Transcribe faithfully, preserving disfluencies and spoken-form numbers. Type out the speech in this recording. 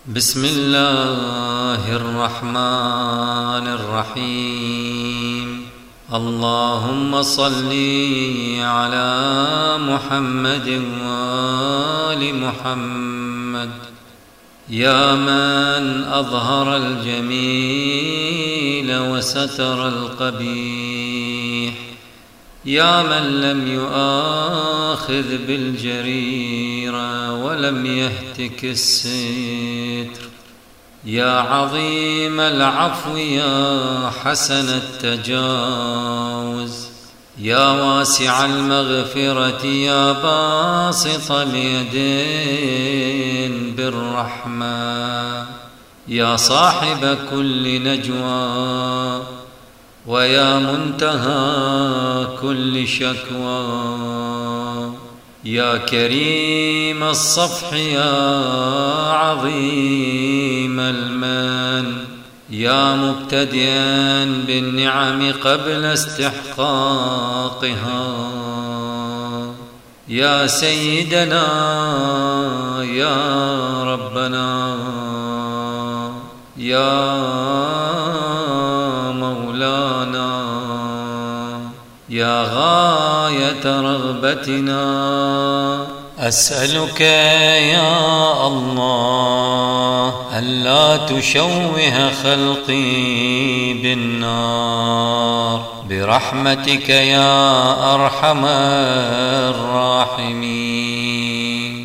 بسم الله الرحمن الرحيم. اللهم صل على محمد وآل محمد يا من أظهر الجميل وستر القبيح، يا من لم يؤاخذ بالجريرة ولم يهتك الستر، يا عظيم العفو يا حسن التجاوز، يا واسع المغفرة يا باسط اليدين بالرحمة، يا صاحب كل نجوى ويا منتهى كل شكوى، يا كريم الصفح يا عظيم المن، يا مبتدئا بالنعم قبل استحقاقها، يا سيدنا يا ربنا يا مولانا يا غاية رغبتنا، أسألك يا الله ألا تشوه خلقي بالنار برحمتك يا أرحم الراحمين.